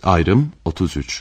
Ayrım 33.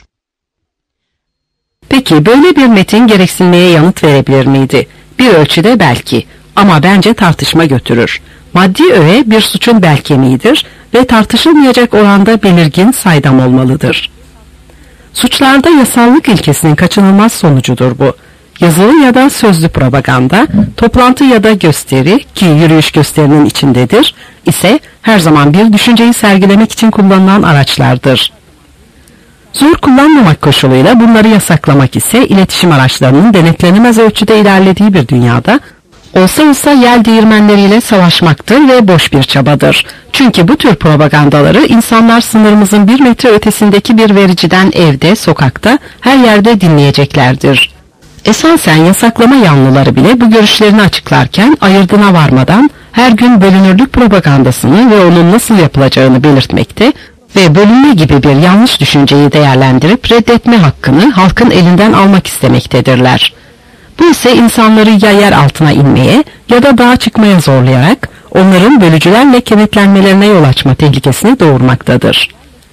Peki böyle bir metin gereksinmeye yanıt verebilir miydi? Bir ölçüde belki, ama bence tartışma götürür. Maddi öğe bir suçun belkemiğidir ve tartışılmayacak oranda belirgin saydam olmalıdır. Suçlarda yasallık ilkesinin kaçınılmaz sonucudur bu. Yazılı ya da sözlü propaganda, toplantı ya da gösteri ki yürüyüş gösterinin içindedir, ise her zaman bir düşünceyi sergilemek için kullanılan araçlardır. Zor kullanmamak koşuluyla bunları yasaklamak ise iletişim araçlarının denetlenemez ölçüde ilerlediği bir dünyada olsa yel değirmenleriyle savaşmaktır ve boş bir çabadır. Çünkü bu tür propagandaları insanlar sınırımızın 1 metre ötesindeki bir vericiden evde, sokakta, her yerde dinleyeceklerdir. Esasen yasaklama yanlıları bile bu görüşlerini açıklarken ayırdına varmadan her gün bölünürlük propagandasını ve onun nasıl yapılacağını belirtmekte ve bölünme gibi bir yanlış düşünceyi değerlendirip reddetme hakkını halkın elinden almak istemektedirler. Bu ise insanları ya yer altına inmeye ya da dağa çıkmaya zorlayarak onların bölücülerle kenetlenmelerine yol açma tehlikesini doğurmaktadır.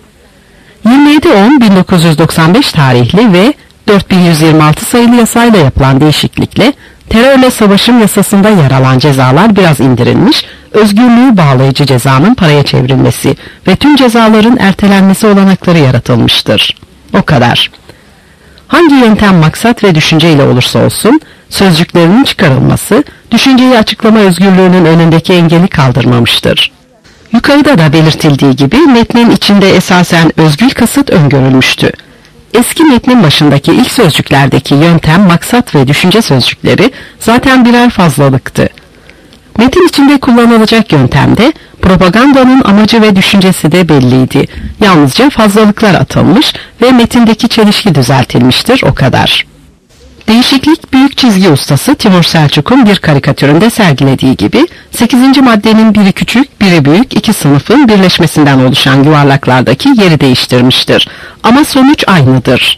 27-10-1995 tarihli ve 4126 sayılı yasayla yapılan değişiklikle terörle savaşım yasasında yer alan cezalar biraz indirilmiş, özgürlüğü bağlayıcı cezanın paraya çevrilmesi ve tüm cezaların ertelenmesi olanakları yaratılmıştır. O kadar. Hangi yöntem maksat ve düşünceyle olursa olsun, sözcüklerinin çıkarılması, düşünceyi açıklama özgürlüğünün önündeki engeli kaldırmamıştır. Yukarıda da belirtildiği gibi metnin içinde esasen özgül kasıt öngörülmüştü. Eski metnin başındaki ilk sözcüklerdeki yöntem, maksat ve düşünce sözcükleri zaten birer fazlalıktı. Metin içinde kullanılacak yöntemde propagandanın amacı ve düşüncesi de belliydi. Yalnızca fazlalıklar atılmış ve metindeki çelişki düzeltilmiştir, o kadar. Değişiklik büyük çizgi ustası Timur Selçuk'un bir karikatüründe sergilediği gibi 8. maddenin biri küçük, biri büyük iki sınıfın birleşmesinden oluşan yuvarlaklardaki yeri değiştirmiştir. Ama sonuç aynıdır.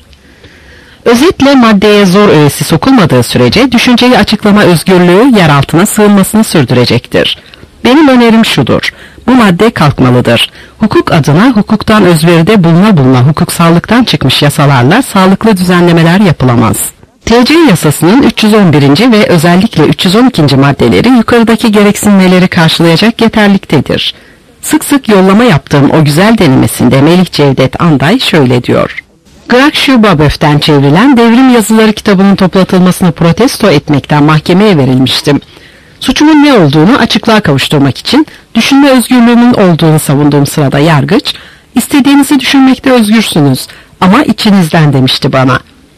Özetle maddeye zor öğesi sokulmadığı sürece düşünceyi açıklama özgürlüğü yer altına sığınmasını sürdürecektir. Benim önerim şudur: bu madde kalkmalıdır. Hukuk adına hukuktan özveride buluna hukuksallıktan çıkmış yasalarla sağlıklı düzenlemeler yapılamaz. TC yasasının 311. ve özellikle 312. maddeleri yukarıdaki gereksinmeleri karşılayacak yeterliktedir. Sık sık yollama yaptığım o güzel denemesinde Melih Cevdet Anday şöyle diyor: Grakşu Baböf'ten çevrilen Devrim Yazıları kitabının toplatılmasını protesto etmekten mahkemeye verilmiştim. Suçumun ne olduğunu açıklığa kavuşturmak için düşünme özgürlüğümün olduğunu savunduğum sırada yargıç, istediğinizi düşünmekte özgürsünüz ama içinizden demişti bana.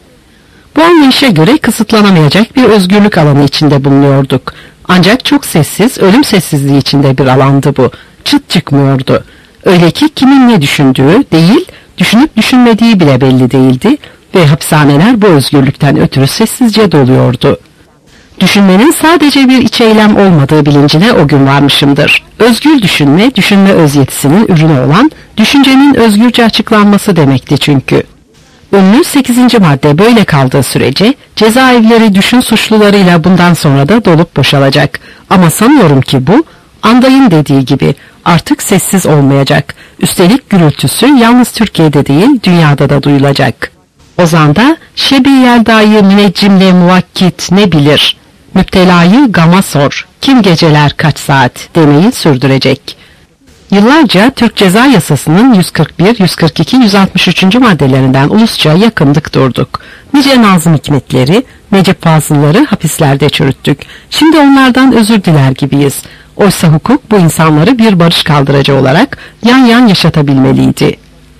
Bu anlayışa göre kısıtlanamayacak bir özgürlük alanı içinde bulunuyorduk. Ancak çok sessiz, ölüm sessizliği içinde bir alandı bu. Çıt çıkmıyordu. Öyle ki kimin ne düşündüğü değil, düşünüp düşünmediği bile belli değildi ve hapishaneler bu özgürlükten ötürü sessizce doluyordu. Düşünmenin sadece bir iç eylem olmadığı bilincine o gün varmışımdır. Özgür düşünme, düşünme özyetisinin ürünü olan düşüncenin özgürce açıklanması demekti çünkü. Ünlü 8. madde böyle kaldığı sürece cezaevleri düşün suçlularıyla bundan sonra da dolup boşalacak. Ama sanıyorum ki bu, Anday'ın dediği gibi artık sessiz olmayacak. Üstelik gürültüsü yalnız Türkiye'de değil dünyada da duyulacak. Ozan'da Şebi Yelda'yı müneccimle muvakkit ne bilir? Müptelayı gama sor, kim geceler kaç saat demeyi sürdürecek. Yıllarca Türk Ceza Yasası'nın 141, 142, 163. maddelerinden ulusça yakındık durduk. Nice Nazım Hikmetleri, Necip Fazılları hapislerde çürüttük. Şimdi onlardan özür diler gibiyiz. Oysa hukuk bu insanları bir barış kaldırıcı olarak yan yan yaşatabilmeliydi.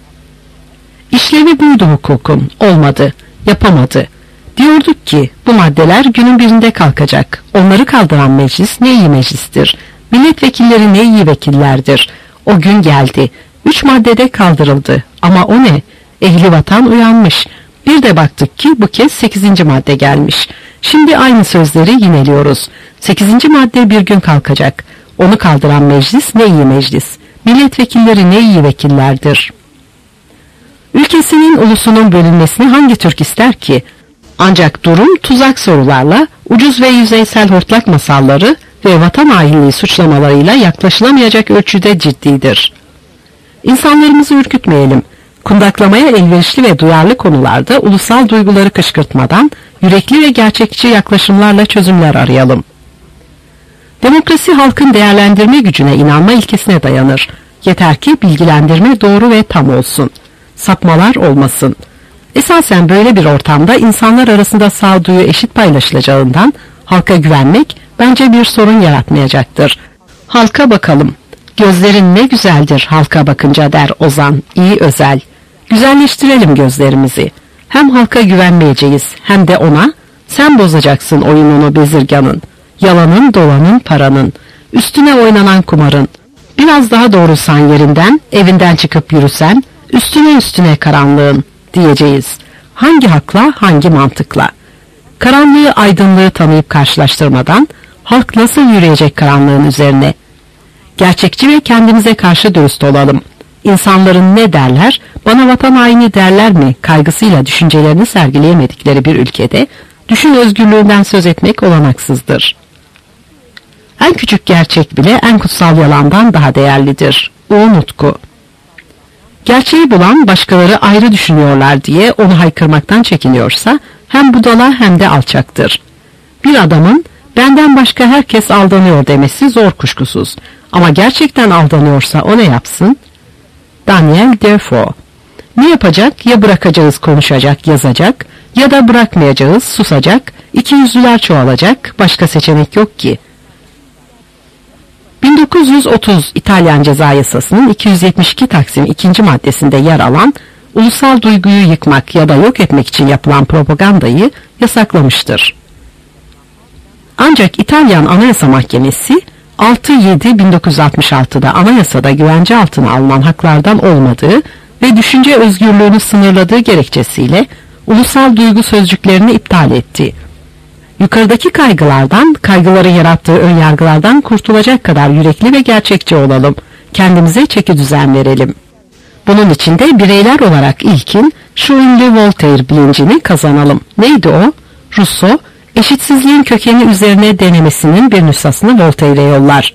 İşlevi buydu hukukun, olmadı, yapamadı. Diyorduk ki bu maddeler günün birinde kalkacak. Onları kaldıran meclis ne iyi meclistir. Milletvekilleri ne iyi vekillerdir. O gün geldi. 3 maddede kaldırıldı. Ama o ne? Ehli vatan uyanmış. Bir de baktık ki bu kez 8. madde gelmiş. Şimdi aynı sözleri yineliyoruz. 8. madde bir gün kalkacak. Onu kaldıran meclis ne iyi meclis. Milletvekilleri ne iyi vekillerdir. Ülkesinin, ulusunun bölünmesini hangi Türk ister ki? Ancak durum tuzak sorularla, ucuz ve yüzeysel hortlak masalları ve vatan hainliği suçlamalarıyla yaklaşılamayacak ölçüde ciddidir. İnsanlarımızı ürkütmeyelim. Kundaklamaya elverişli ve duyarlı konularda ulusal duyguları kışkırtmadan yürekli ve gerçekçi yaklaşımlarla çözümler arayalım. Demokrasi halkın değerlendirme gücüne inanma ilkesine dayanır. Yeter ki bilgilendirme doğru ve tam olsun. Sapmalar olmasın. Esasen böyle bir ortamda insanlar arasında sağduyu eşit paylaşılacağından halka güvenmek bence bir sorun yaratmayacaktır. Halka bakalım. Gözlerin ne güzeldir halka bakınca der Ozan İyi Özel. Güzelleştirelim gözlerimizi. Hem halka güvenmeyeceğiz hem de ona sen bozacaksın oyununu bezirganın. Yalanın, dolanın, paranın. Üstüne oynanan kumarın. Biraz daha doğrulsan yerinden, evinden çıkıp yürüsen, üstüne karanlığın diyeceğiz. Hangi hakla, hangi mantıkla? Karanlığı, aydınlığı tanıyıp karşılaştırmadan, halk nasıl yürüyecek karanlığın üzerine? Gerçekçi ve kendimize karşı dürüst olalım. İnsanların ne derler, bana vatan haini derler mi kaygısıyla düşüncelerini sergileyemedikleri bir ülkede, düşün özgürlüğünden söz etmek olanaksızdır. En küçük gerçek bile en kutsal yalandan daha değerlidir. Uğur Nutku. Gerçeği bulan başkaları ayrı düşünüyorlar diye onu haykırmaktan çekiniyorsa hem budala hem de alçaktır. Bir adamın benden başka herkes aldanıyor demesi zor kuşkusuz. Ama gerçekten aldanıyorsa o ne yapsın? Daniel Defoe. Ne yapacak? Ya bırakacağız konuşacak, yazacak ya da bırakmayacağız, susacak, ikiyüzlüler çoğalacak, başka seçenek yok ki. 1930 İtalyan Ceza Yasası'nın 272 Taksim 2. maddesinde yer alan ulusal duyguyu yıkmak ya da yok etmek için yapılan propagandayı yasaklamıştır. Ancak İtalyan Anayasa Mahkemesi 6-7-1966'da anayasada güvence altına alınan haklardan olmadığı ve düşünce özgürlüğünü sınırladığı gerekçesiyle ulusal duygu sözcüklerini iptal etti. Yukarıdaki kaygıların yarattığı önyargılardan kurtulacak kadar yürekli ve gerçekçi olalım. Kendimize çekidüzen verelim. Bunun için de bireyler olarak ilkin şu ünlü Voltaire bilincini kazanalım. Neydi o? Rousseau, eşitsizliğin kökeni üzerine denemesinin bir nüshasını Voltaire'e yollar.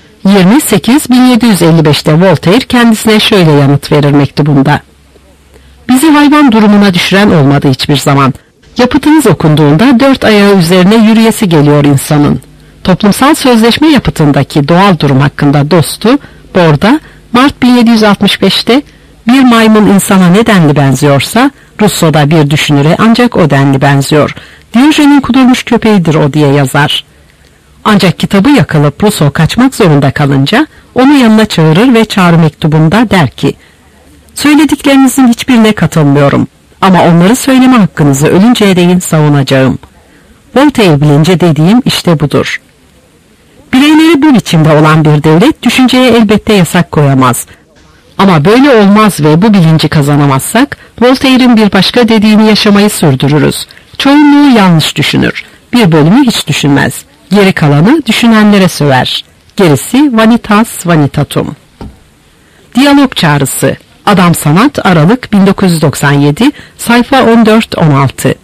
28.1755'te Voltaire kendisine şöyle yanıt verir mektubunda. Bizi hayvan durumuna düşüren olmadı hiçbir zaman. Yapıtınız okunduğunda 4 ayağı üzerine yürüyesi geliyor insanın. Toplumsal sözleşme yapıtındaki doğal durum hakkında dostu, Borda, Mart 1765'te bir maymun insana ne denli benziyorsa, Rousseau'da bir düşünüre ancak o denli benziyor. Diyojen'in kudurmuş köpeğidir o diye yazar. Ancak kitabı yakalıp Rousseau kaçmak zorunda kalınca onu yanına çağırır ve çağrı mektubunda der ki, söylediklerinizin hiçbirine katılmıyorum ama onları söyleme hakkınızı ölünceye değin savunacağım. Voltaire bilince dediğim işte budur. Bireyleri bu biçimde olan bir devlet düşünceye elbette yasak koyamaz. Ama böyle olmaz ve bu bilinci kazanamazsak Voltaire'in bir başka dediğini yaşamayı sürdürürüz. Çoğunluğu yanlış düşünür. Bir bölümü hiç düşünmez. Geri kalanı düşünenlere söver. Gerisi vanitas vanitatum. Diyalog çağrısı. Adam Sanat Aralık 1997 sayfa 14-16.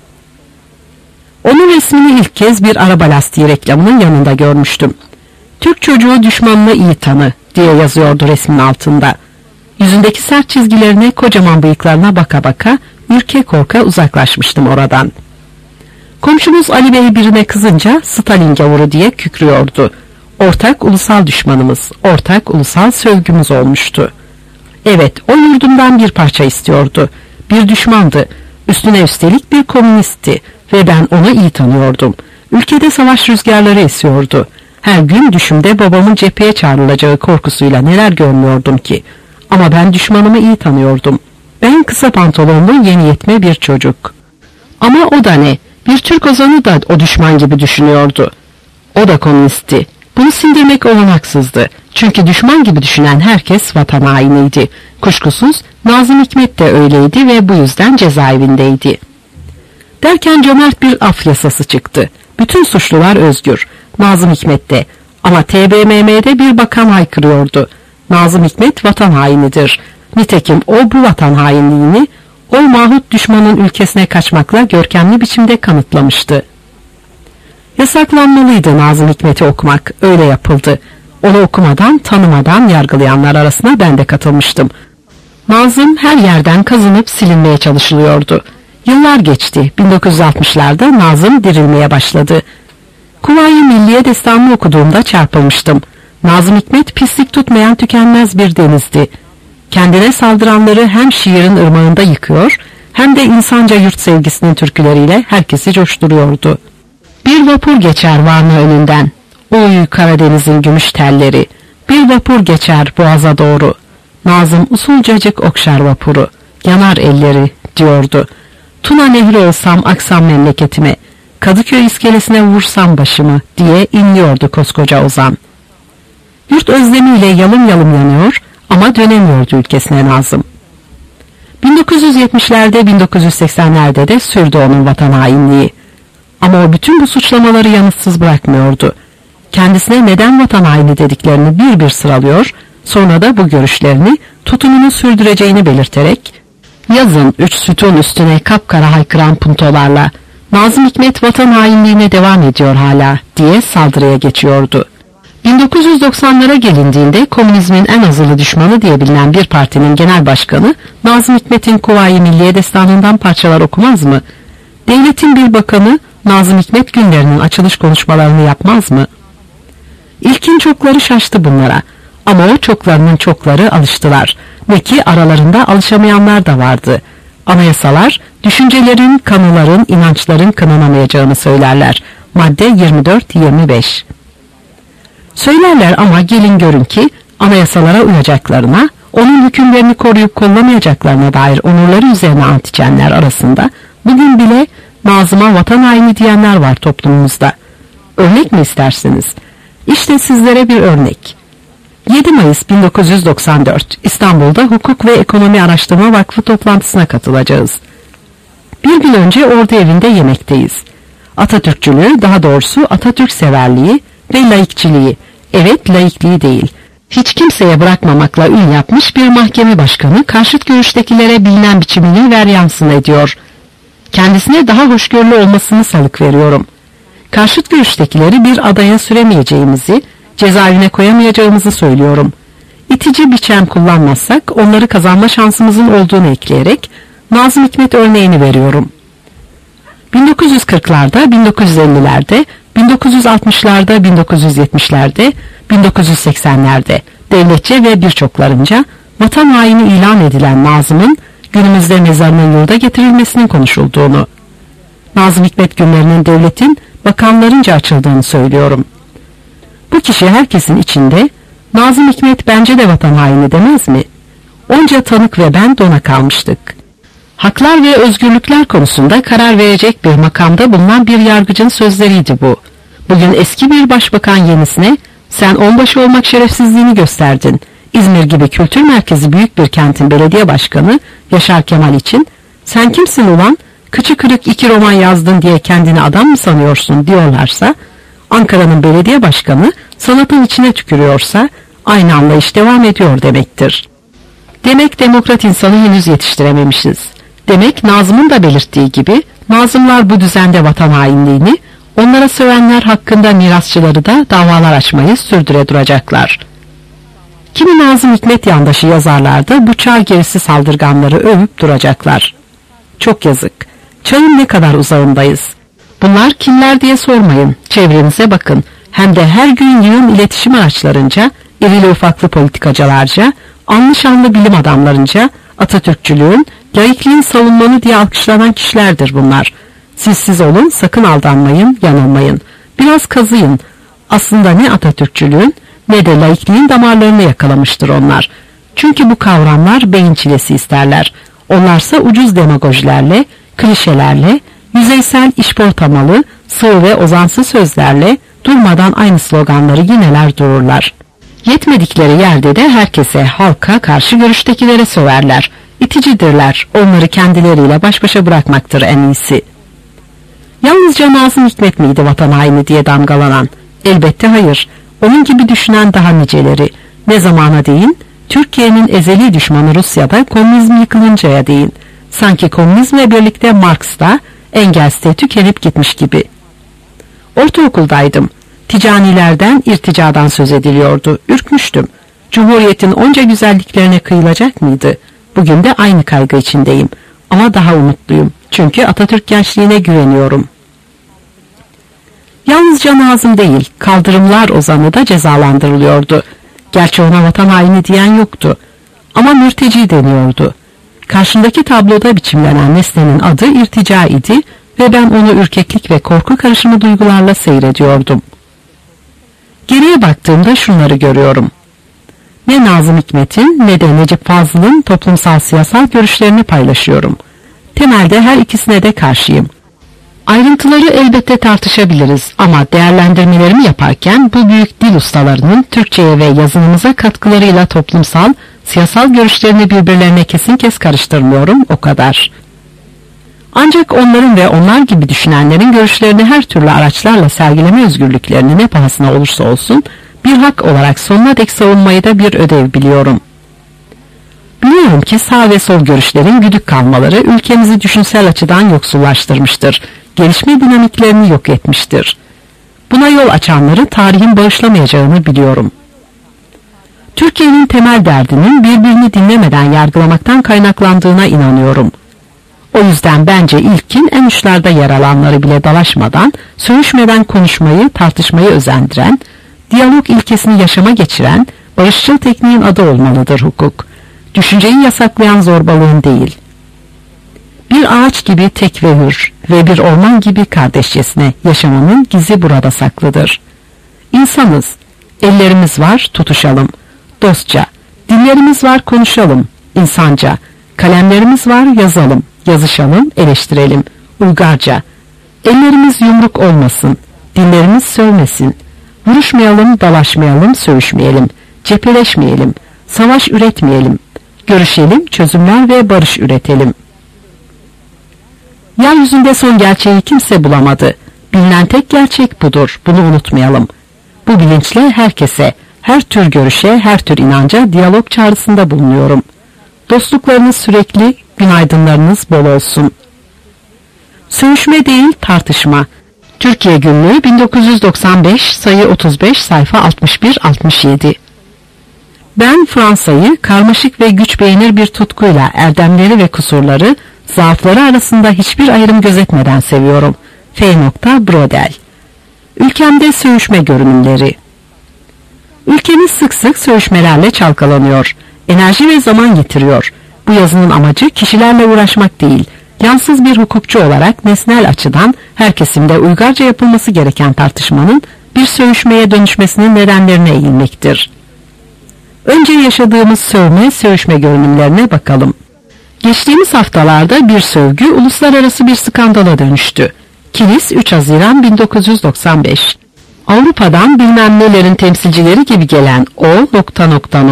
Onun resmini ilk kez bir araba lastiği reklamının yanında görmüştüm. Türk çocuğu düşmanını iyi tanı diye yazıyordu resmin altında. Yüzündeki sert çizgilerine, kocaman bıyıklarına baka baka ürke korka uzaklaşmıştım oradan. Komşumuz Ali Bey birine kızınca Stalin gavuru diye kükrüyordu. Ortak ulusal düşmanımız, ortak ulusal sövgümüz olmuştu. Evet, o yurdumdan bir parça istiyordu. Bir düşmandı. Üstüne üstelik bir komünistti ve ben onu iyi tanıyordum. Ülkede savaş rüzgarları esiyordu. Her gün düşümde babamın cepheye çağrılacağı korkusuyla neler görmüyordum ki. Ama ben düşmanımı iyi tanıyordum. Ben kısa pantolonlu yeni yetme bir çocuk. Ama o da ne? Bir Türk ozanı da o düşman gibi düşünüyordu. O da komünistti. Bunu sindirmek olanaksızdı. Çünkü düşman gibi düşünen herkes vatan hainiydi. Kuşkusuz Nazım Hikmet de öyleydi ve bu yüzden cezaevindeydi. Derken cömert bir af yasası çıktı. Bütün suçlular özgür. Nazım Hikmet de. Ama TBMM'de bir bakan haykırıyordu. Nazım Hikmet vatan hainidir. Nitekim o bu vatan hainliğini o mahut düşmanın ülkesine kaçmakla görkemli biçimde kanıtlamıştı. Yasaklanmalıydı Nazım Hikmet'i okumak. Öyle yapıldı. Onu okumadan, tanımadan yargılayanlar arasına ben de katılmıştım. Nazım her yerden kazınıp silinmeye çalışılıyordu. Yıllar geçti. 1960'larda Nazım dirilmeye başladı. Kuvayi Milliye destanını okuduğumda çarpılmıştım. Nazım Hikmet pislik tutmayan tükenmez bir denizdi. Kendine saldıranları hem şiirin ırmağında yıkıyor, hem de insanca yurt sevgisinin türküleriyle herkesi coşturuyordu. Bir vapur geçer Varna önünden. Oy Karadeniz'in gümüş telleri. Bir vapur geçer boğaza doğru. Nazım usulcacık okşar vapuru. Yanar elleri diyordu. Tuna nehri olsam aksam memleketime. Kadıköy iskelesine vursam başımı diye inliyordu koskoca ozan. Yurt özlemiyle yalım yalım yanıyor ama dönemiyordu ülkesine Nazım. 1970'lerde 1980'lerde de sürdü onun vatan hainliği. Ama o bütün bu suçlamaları yanıtsız bırakmıyordu. Kendisine neden vatan haini dediklerini bir bir sıralıyor, sonra da bu görüşlerini tutumunu sürdüreceğini belirterek, yazın 3 sütun üstüne kapkara haykıran puntolarla Nazım Hikmet vatan hainliğine devam ediyor hala diye saldırıya geçiyordu. 1990'lara gelindiğinde komünizmin en azılı düşmanı diye bilinen bir partinin genel başkanı Nazım Hikmet'in Kuvayi Milliye destanından parçalar okumaz mı? Devletin bir bakanı Nazım Hikmet günlerinin açılış konuşmalarını yapmaz mı? İlkin çokları şaştı bunlara ama o çoklarının çokları alıştılar. Ne ki aralarında alışamayanlar da vardı. Anayasalar düşüncelerin, kanıların, inançların kınanamayacağını söylerler. Madde 24-25. Söylerler ama gelin görün ki anayasalara uyacaklarına, onun hükümlerini koruyup kollamayacaklarına dair onurları üzerine ant içenler arasında bugün bile Nazım'a vatan haini diyenler var toplumumuzda. Örnek mi istersiniz? İşte sizlere bir örnek. 7 Mayıs 1994 İstanbul'da Hukuk ve Ekonomi Araştırma Vakfı toplantısına katılacağız. Bir gün önce ordu evinde yemekteyiz. Atatürkçülüğü, daha doğrusu Atatürk severliği ve laikçiliği, evet laikliği değil, hiç kimseye bırakmamakla ün yapmış bir mahkeme başkanı karşıt görüştekilere bilinen biçimini veryansın ediyor. Kendisine daha hoşgörülü olmasını salık veriyorum. Karşıt görüştekileri bir adaya süremeyeceğimizi, cezaevine koyamayacağımızı söylüyorum. İtici biçem kullanmazsak onları kazanma şansımızın olduğunu ekleyerek Nazım Hikmet örneğini veriyorum. 1940'larda, 1950'lerde, 1960'larda, 1970'lerde, 1980'lerde devletçe ve birçoklarınca vatan haini ilan edilen Nazım'ın günümüzde mezarının yurda getirilmesinin konuşulduğunu, Nazım Hikmet günlerinin devletin bakanlarınca açıldığını söylüyorum. Bu kişi herkesin içinde Nazım Hikmet bence de vatan haini demez mi? Onca tanık ve ben dona kalmıştık. Haklar ve özgürlükler konusunda karar verecek bir makamda bulunan bir yargıcın sözleriydi bu. Bugün eski bir başbakan yenisine sen onbaşı olmak şerefsizliğini gösterdin. İzmir gibi kültür merkezi büyük bir kentin belediye başkanı Yaşar Kemal için sen kimsin ulan, kıçı kırık 2 roman yazdın diye kendini adam mı sanıyorsun diyorlarsa, Ankara'nın belediye başkanı sanatın içine tükürüyorsa aynı anlayış devam ediyor demektir. Demek demokrat insanı henüz yetiştirememişiz. Demek Nazım'ın da belirttiği gibi Nazımlar bu düzende vatan hainliğini, onlara sövenler hakkında mirasçıları da davalar açmayı sürdüre duracaklar. Kimi Nazım Hikmet yandaşı yazarlar da bu çağ gerisi saldırganları övüp duracaklar. Çok yazık. Çağın ne kadar uzağındayız. Bunlar kimler diye sormayın. Çevrenize bakın. Hem de her gün yığın iletişim araçlarınca, irili ufaklı politikacılarca, anlı şanlı bilim adamlarınca Atatürkçülüğün, laikliğin savunmanı diye alkışlanan kişilerdir bunlar. Siz olun, sakın aldanmayın, yanılmayın. Biraz kazıyın. Aslında ne Atatürkçülüğün ne de laikliğin damarlarını yakalamıştır onlar. Çünkü bu kavramlar beyin çilesi isterler. Onlarsa ucuz demagojilerle, klişelerle, yüzeysel işportamalı, sığ ve ozansız sözlerle durmadan aynı sloganları yineler dururlar. Yetmedikleri yerde de herkese, halka, karşı görüştekilere söverler. İticidirler, onları kendileriyle baş başa bırakmaktır en iyisi. Yalnızca Nazım Hikmet miydi vatan haini diye damgalanan? Elbette hayır. Onun gibi düşünen daha niceleri. Ne zamana değin? Türkiye'nin ezeli düşmanı Rusya'da komünizm yıkılıncaya değin. Sanki komünizmle birlikte Marx da, Engels de tükenip gitmiş gibi. Ortaokuldaydım. Ticanilerden, irticadan söz ediliyordu. Ürkmüştüm. Cumhuriyetin onca güzelliklerine kıyılacak mıydı? Bugün de aynı kaygı içindeyim. Ama daha umutluyum. Çünkü Atatürk gençliğine güveniyorum. Yalnızca Nazım değil, kaldırımlar ozanı da cezalandırılıyordu. Gerçi ona vatan haini diyen yoktu. Ama mürteci deniyordu. Karşımdaki tabloda biçimlenen nesnenin adı irtica idi ve ben onu ürkeklik ve korku karışımı duygularla seyrediyordum. Geriye baktığımda şunları görüyorum. Ne Nazım Hikmet'in ne de Necip Fazıl'ın toplumsal siyasal görüşlerini paylaşıyorum. Temelde her ikisine de karşıyım. Ayrıntıları elbette tartışabiliriz ama değerlendirmelerimi yaparken bu büyük dil ustalarının Türkçe'ye ve yazınımıza katkılarıyla toplumsal, siyasal görüşlerini birbirlerine kesin kes karıştırmıyorum, o kadar. Ancak onların ve onlar gibi düşünenlerin görüşlerini her türlü araçlarla sergileme özgürlüklerini ne pahasına olursa olsun bir hak olarak sonuna dek savunmayı da bir ödev biliyorum. Biliyorum ki sağ ve sol görüşlerin güdük kalmaları ülkemizi düşünsel açıdan yoksullaştırmıştır. Gelişme dinamiklerini yok etmiştir. Buna yol açanları tarihin bağışlamayacağını biliyorum. Türkiye'nin temel derdinin birbirini dinlemeden yargılamaktan kaynaklandığına inanıyorum. O yüzden bence ilkin en uçlarda yer alanları bile dalaşmadan, söğüşmeden konuşmayı, tartışmayı özendiren, diyalog ilkesini yaşama geçiren, barışçıl tekniğin adı olmalıdır hukuk. Düşünceyi yasaklayan zorbalığın değil. Bir ağaç gibi tek ve hür ve bir orman gibi kardeşçesine yaşamanın gizi burada saklıdır. İnsanız, ellerimiz var tutuşalım, dostça, dillerimiz var konuşalım, insanca, kalemlerimiz var yazalım, yazışalım, eleştirelim, uygarca. Ellerimiz yumruk olmasın, dillerimiz sövmesin, vuruşmayalım, dalaşmayalım, söğüşmeyelim, cepheleşmeyelim, savaş üretmeyelim, görüşelim, çözümler ve barış üretelim. Yeryüzünde son gerçeği kimse bulamadı. Bilinen tek gerçek budur, bunu unutmayalım. Bu bilinçle herkese, her tür görüşe, her tür inanca diyalog çağrısında bulunuyorum. Dostluklarınız sürekli, günaydınlarınız bol olsun. Söğüşme değil, tartışma. Türkiye Günlüğü 1995, sayı 35, sayfa 61-67. Ben Fransa'yı karmaşık ve güç beğenir bir tutkuyla erdemleri ve kusurları, zaafları arasında hiçbir ayrım gözetmeden seviyorum. F. Brodel. Ülkemde söğüşme görünümleri. Ülkemiz sık sık söğüşmelerle çalkalanıyor. Enerji ve zaman getiriyor. Bu yazının amacı kişilerle uğraşmak değil, yansız bir hukukçu olarak nesnel açıdan her kesimde uygarca yapılması gereken tartışmanın bir söğüşmeye dönüşmesinin nedenlerine eğilmektir. Önce yaşadığımız söğüşme görünümlerine bakalım. Geçtiğimiz haftalarda bir sövgü uluslararası bir skandala dönüştü. Kilis 3 Haziran 1995. Avrupa'dan bilmem nelerin temsilcileri gibi gelen o ...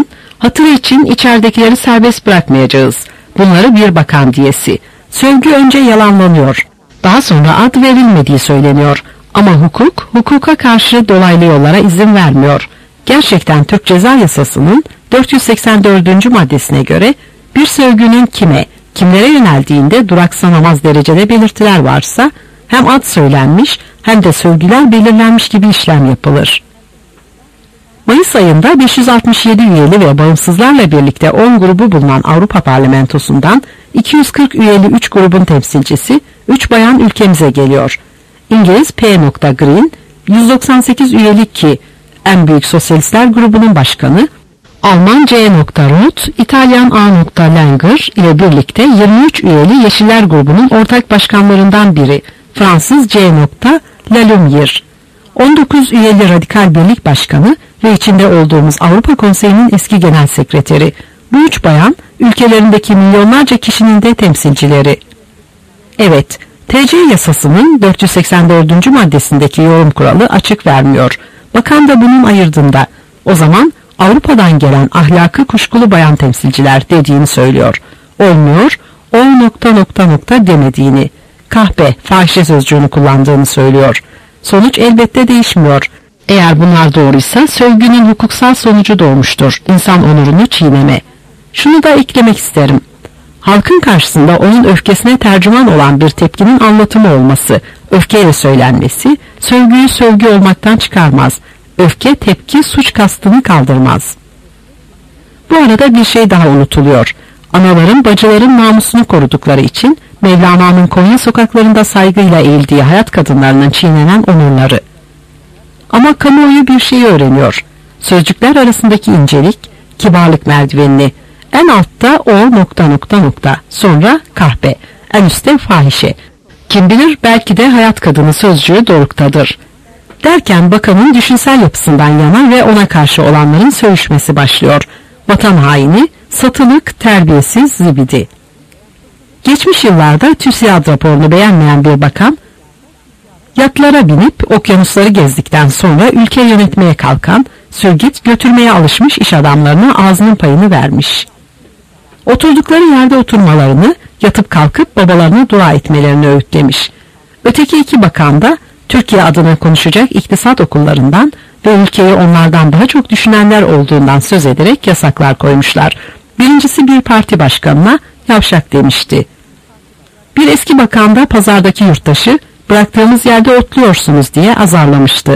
hatırı için içeridekileri serbest bırakmayacağız. Bunları bir bakan diyesi. Sövgü önce yalanlanıyor. Daha sonra ad verilmediği söyleniyor. Ama hukuk, hukuka karşı dolaylı yollara izin vermiyor. Gerçekten Türk Ceza Yasası'nın 484. maddesine göre bir sövgünün kimlere yöneldiğinde duraksanamaz derecede belirtiler varsa hem ad söylenmiş hem de sövgüler belirlenmiş gibi işlem yapılır. Mayıs ayında 567 üyeli ve bağımsızlarla birlikte 10 grubu bulunan Avrupa Parlamentosu'ndan 240 üyeli 3 grubun temsilcisi 3 bayan ülkemize geliyor. İngiliz P. Green, 198 üyelik ki en büyük sosyalistler grubunun başkanı, Alman C. Roth, İtalyan A. Langer ile birlikte 23 üyeli Yeşiller grubunun ortak başkanlarından biri Fransız C. Lalumière, 19 üyeli Radikal Birlik Başkanı ve içinde olduğumuz Avrupa Konseyi'nin eski genel sekreteri. Bu 3 bayan ülkelerindeki milyonlarca kişinin de temsilcileri. Evet, TC yasasının 484. maddesindeki yorum kuralı açık vermiyor. Bakan da bunun ayırdığında. O zaman Avrupa'dan gelen ahlakı kuşkulu bayan temsilciler dediğini söylüyor. Olmuyor, o ... demediğini, kahpe, fahişe sözcüğünü kullandığını söylüyor. Sonuç elbette değişmiyor. Eğer bunlar doğruysa sövgünün hukuksal sonucu doğmuştur. İnsan onurunu çiğneme. Şunu da eklemek isterim. Halkın karşısında onun öfkesine tercüman olan bir tepkinin anlatımı olması, öfkeyle söylenmesi, sövgüyü sövgü olmaktan çıkarmaz. Öfke, tepki, suç kastını kaldırmaz. Bu arada bir şey daha unutuluyor. Anaların bacıların namusunu korudukları için Mevlana'nın Konya sokaklarında saygıyla eğildiği hayat kadınlarının çiğnenen onurları. Ama kamuoyu bir şeyi öğreniyor. Sözcükler arasındaki incelik, kibarlık merdivenini. En altta o ... sonra kahpe, en üstte fahişe. Kim bilir belki de hayat kadını sözcüğü doruktadır. Derken bakanın düşünsel yapısından yana ve ona karşı olanların söğüşmesi başlıyor. Vatan haini, satılık, terbiyesiz, zibidi. Geçmiş yıllarda TÜSİAD raporunu beğenmeyen bir bakan, yatlara binip okyanusları gezdikten sonra ülke yönetmeye kalkan, sürgit götürmeye alışmış iş adamlarına ağzının payını vermiş. Oturdukları yerde oturmalarını, yatıp kalkıp babalarına dua etmelerini öğütlemiş. Öteki iki bakan da Türkiye adına konuşacak iktisat okullarından ve ülkeyi onlardan daha çok düşünenler olduğundan söz ederek yasaklar koymuşlar. Birincisi bir parti başkanına yavşak demişti. Bir eski bakan da pazardaki yurttaşı bıraktığımız yerde otluyorsunuz diye azarlamıştı.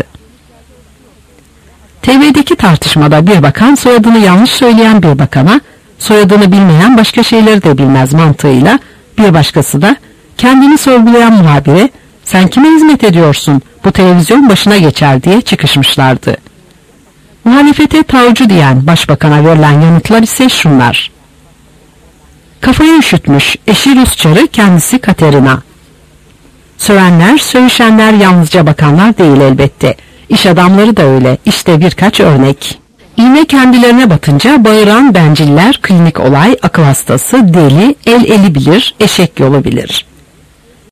TV'deki tartışmada bir bakan soyadını yanlış söyleyen bir bakana, soyadını bilmeyen başka şeyleri de bilmez mantığıyla, bir başkası da kendini sorgulayan muhabire sen kime hizmet ediyorsun, bu televizyon başına geçer diye çıkışmışlardı. Muhalefete tavcı diyen başbakana verilen yanıtlar ise şunlar. Kafayı üşütmüş, eşi Rus çarı, kendisi Katerina. Sövenler, sövüşenler yalnızca bakanlar değil elbette. İş adamları da öyle, işte birkaç örnek. İğne kendilerine batınca bağıran benciller, klinik olay, akıl hastası, deli, el eli bilir, eşek yolu bilir.